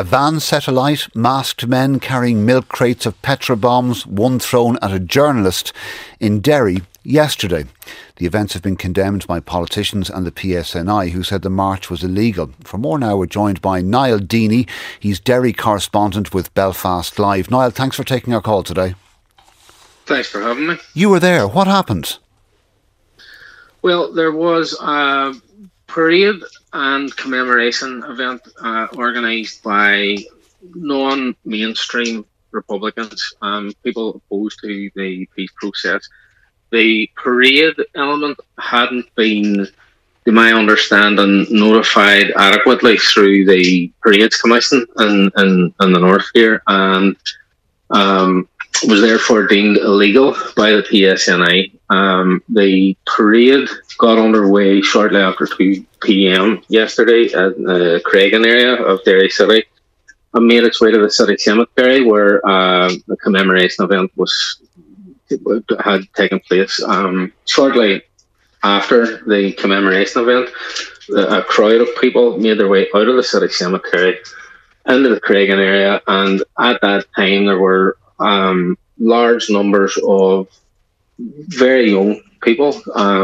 A van set alight, masked men carrying milk crates of petrol bombs, one thrown at a journalist in Derry yesterday. The events have been condemned by politicians and the PSNI, who said the march was illegal. For more now, we're joined by Niall Deeney. He's Derry correspondent with Belfast Live. Niall, thanks for taking our call today. Thanks for having me. You were there. What happened? Well, there was a parade and commemoration event organised by non-mainstream Republicans, people opposed to the peace process. The parade element hadn't been, to my understanding, notified adequately through the Parades Commission in the north here, and was therefore deemed illegal by the PSNI. The parade got underway shortly after 2 p.m. yesterday at the Craigan area of Derry City and made its way to the city cemetery where the commemoration event had taken place. Shortly after the commemoration event, a crowd of people made their way out of the city cemetery into the Craigan area, and at that time there were large numbers of very young people,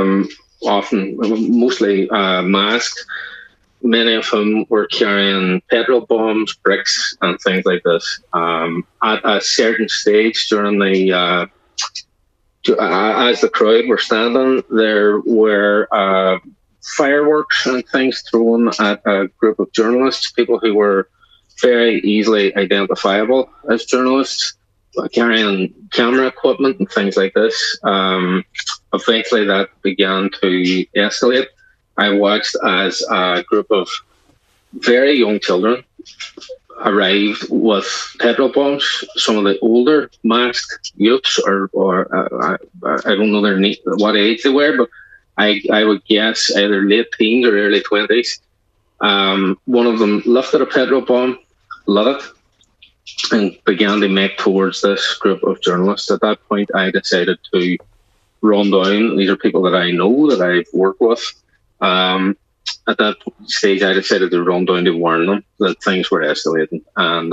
mostly masked. Many of whom were carrying petrol bombs, bricks, and things like this. At a certain stage during the as the crowd were standing, there were fireworks and things thrown at a group of journalists, people who were very easily identifiable as journalists, carrying camera equipment and things like this. Eventually that began to escalate. I watched as a group of very young children arrived with petrol bombs. Some of the older masked youths, or I don't know what age they were, but I would guess either late teens or early 20s. One of them lifted a petrol bomb, lit it, and began to make towards this group of journalists. At that point, I decided to run down. These are people that I know, that I've worked with. At that stage, I decided to run down to warn them that things were escalating, and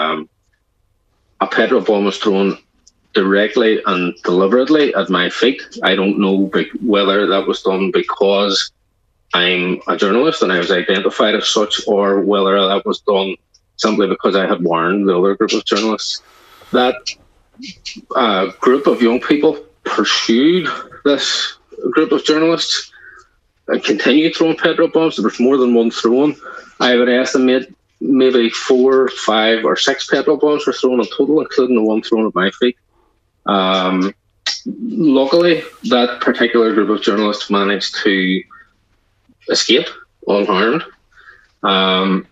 a petrol bomb was thrown directly and deliberately at my feet. I don't know whether that was done because I'm a journalist and I was identified as such, or whether that was done simply because I had warned the other group of journalists. That group of young people pursued this group of journalists and continued throwing petrol bombs. There was more than one thrown. I would estimate maybe 4, 5, or 6 petrol bombs were thrown in total, including the one thrown at my feet. Luckily, that particular group of journalists managed to escape unharmed. And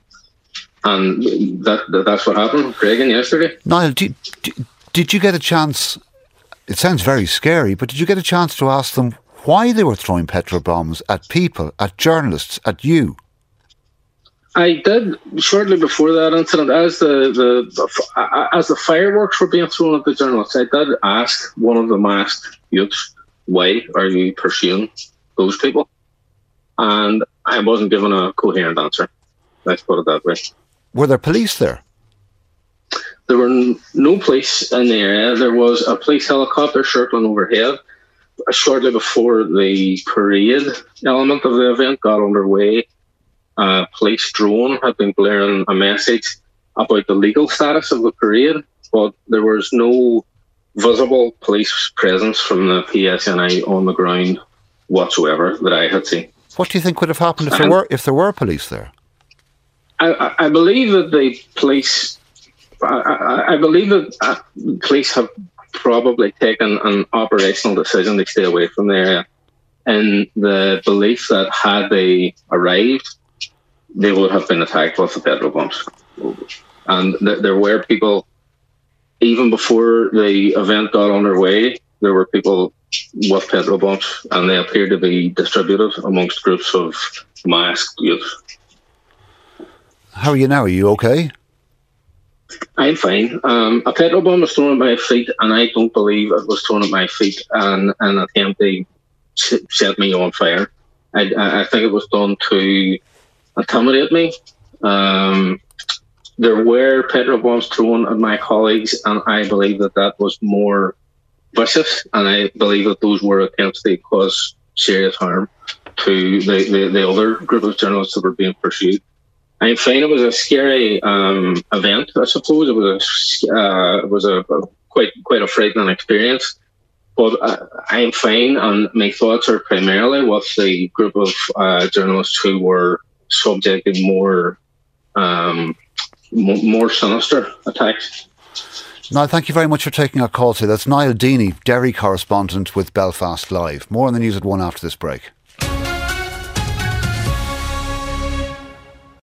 that's what happened in Craigan yesterday. Niall, did you get a chance? It sounds very scary, but did you get a chance to ask them why they were throwing petrol bombs at people, at journalists, at you? I did shortly before that incident, as the fireworks were being thrown at the journalists. I did ask one of the masked youths, "Why are you pursuing those people?" And I wasn't given a coherent answer. Let's put it that way. Were there police there? There were no police in the area. There was a police helicopter circling overhead. Shortly before the parade element of the event got underway, a police drone had been blaring a message about the legal status of the parade, but there was no visible police presence from the PSNI on the ground whatsoever that I had seen. What do you think would have happened if there were police there? I believe that the police. I believe that police have probably taken an operational decision to stay away from the area, in the belief that had they arrived, they would have been attacked with the petrol bombs. And there were people, even before the event got underway, there were people with petrol bombs, and they appeared to be distributed amongst groups of masked youth. How are you now? Are you okay? I'm fine. A petrol bomb was thrown at my feet, and I don't believe it was thrown at my feet in an attempt to set me on fire. I think it was done to intimidate me. there were petrol bombs thrown at my colleagues, and I believe that was more vicious, and I believe that those were attempts to cause serious harm to the other group of journalists that were being pursued. I find it was a scary event. I suppose it was a quite a frightening experience. But I am fine, and my thoughts are primarily with the group of journalists who were subject to more sinister attacks. Niall, thank you very much for taking our call today. That's Niall Deeney, Derry correspondent with Belfast Live. More on the news at 1 after this break.